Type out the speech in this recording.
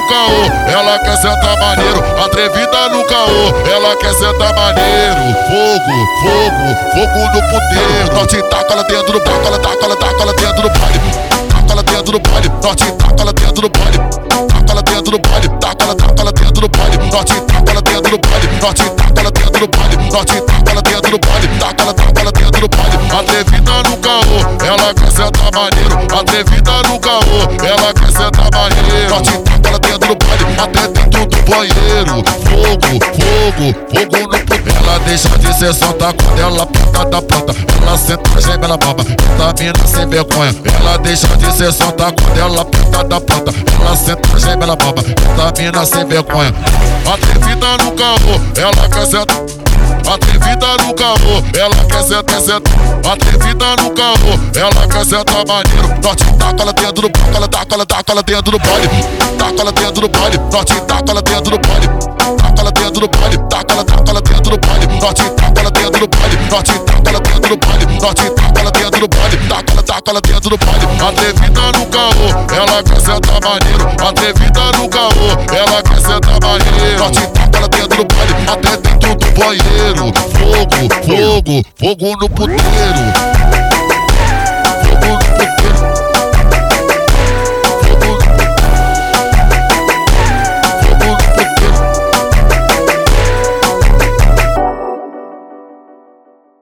caô, ela quer sentar maneiro. Atrevida no caô, ela quer sentar maneiro. Fogo, fogo, fogo no puteiro. Norte taca ela dentro do taca ela dentro do baile. Taca ela dentro do baile. Norte taca ela dentro do baile. Taca ela dentro do baile. Taca ela dentro do baile. Norte taca ela dentro do baile. Norte taca ela dentro do baile. Norte taca ela dentro do baile. Taca ela dentro do baile. Atrevida no caô, ela quer sentar maneiro. Atrevida no caô, ela quer sentar maneiro. Norte taca ela dentro do baile. Até dentro do banheiro. Fogo, fogo, fogo no puteiro. Ela deixa de ser solta quando ela ponta da planta. Ela senta, geme, ela baba. Essa mina sem vergonha. Ela deixa de ser solta quando ela ponta da planta. Ela senta, geme, ela baba. Essa mina sem vergonha. Atrevida no caô, ela quer sentar. Atrevida no caô, ela quer sentar. Atrevida no caô, ela quer sentar maneiro. Norte taca ela dentro do baile. Taca ela dentro do baile. Taca ela dentro do baile. Norte taca ela dentro do baile. Taca ela dentro do baile. Taca ela dentro do baile. Norte taca ela dentro do baile. Norte taca ela dentro do baile. Norte taca ela dentro do baile. Taca ela dentro do baile. Atrevida no caô, ela quer sentar maneiro. Atrevida no caô, ela quer sentar maneiro. Norte taca ela dentro do baile. Até dentro do banheiro. Fogo, fogo, fogo no puteiro.